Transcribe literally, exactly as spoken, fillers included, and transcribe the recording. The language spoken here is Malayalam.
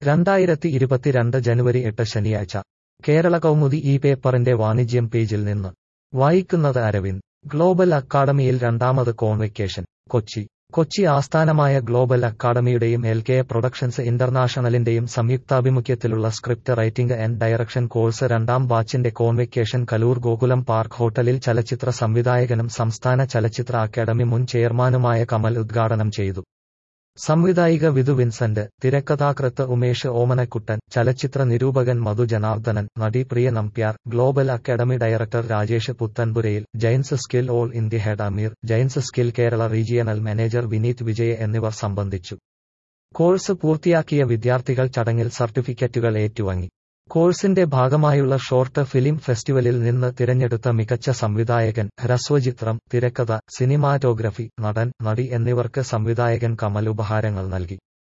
രണ്ടായിരത്തി ഇരുപത്തിരണ്ട് ജനുവരി എട്ട് ശനിയാഴ്ച കേരള കൗമുദി ഈ പേപ്പറിന്റെ വാണിജ്യം പേജിൽ നിന്ന് വായിക്കുന്നത് അരവിന്ദ്. ഗ്ലോബൽ അക്കാഡമിയിൽ രണ്ടാമത് കോൺവെക്കേഷൻ. കൊച്ചി കൊച്ചി ആസ്ഥാനമായ ഗ്ലോബൽ അക്കാഡമിയുടെയും എൽ കെ പ്രൊഡക്ഷൻസ് ഇന്റർനാഷണലിന്റെയും സംയുക്താഭിമുഖ്യത്തിലുള്ള script writing and direction course രണ്ടാം ബാച്ചിന്റെ കോൺവെക്കേഷൻ കലൂർ ഗോകുലം പാർക്ക് ഹോട്ടലിൽ ചലച്ചിത്ര സംവിധായകനും സംസ്ഥാന ചലച്ചിത്ര അക്കാദമി മുൻ ചെയർമാനുമായ കമൽ ഉദ്ഘാടനം ചെയ്തു. സംവിധായിക വിധു വിൻസെന്റ്, തിരക്കഥാകൃത്ത് ഉമേഷ് ഓമനക്കുട്ടൻ, ചലച്ചിത്ര നിരൂപകൻ മധു ജനാർദ്ദനൻ, നടി Priya Nambiar, global academy director Rajesh Puthenpurayil, Jains skill all India head Ameer, Jains skill Kerala regional manager Vineeth Vijaya എന്നിവർ സംബന്ധിച്ചു. കോഴ്സ് പൂർത്തിയാക്കിയ വിദ്യാർത്ഥികൾ ചടങ്ങിൽ സർട്ടിഫിക്കറ്റുകൾ ഏറ്റുവാങ്ങി. കോഴ്സിന്റെ ഭാഗമായുള്ള ഷോർട്ട് ഫിലിം ഫെസ്റ്റിവലിൽ നിന്ന് തിരഞ്ഞെടുത്ത മികച്ച സംവിധായകൻ, ഹ്രസ്വചിത്രം, തിരക്കഥ, സിനിമാറ്റോഗ്രഫി, നടൻ, നടി എന്നിവർക്ക് സംവിധായകൻ കമൽ ഉപഹാരങ്ങൾ നൽകി.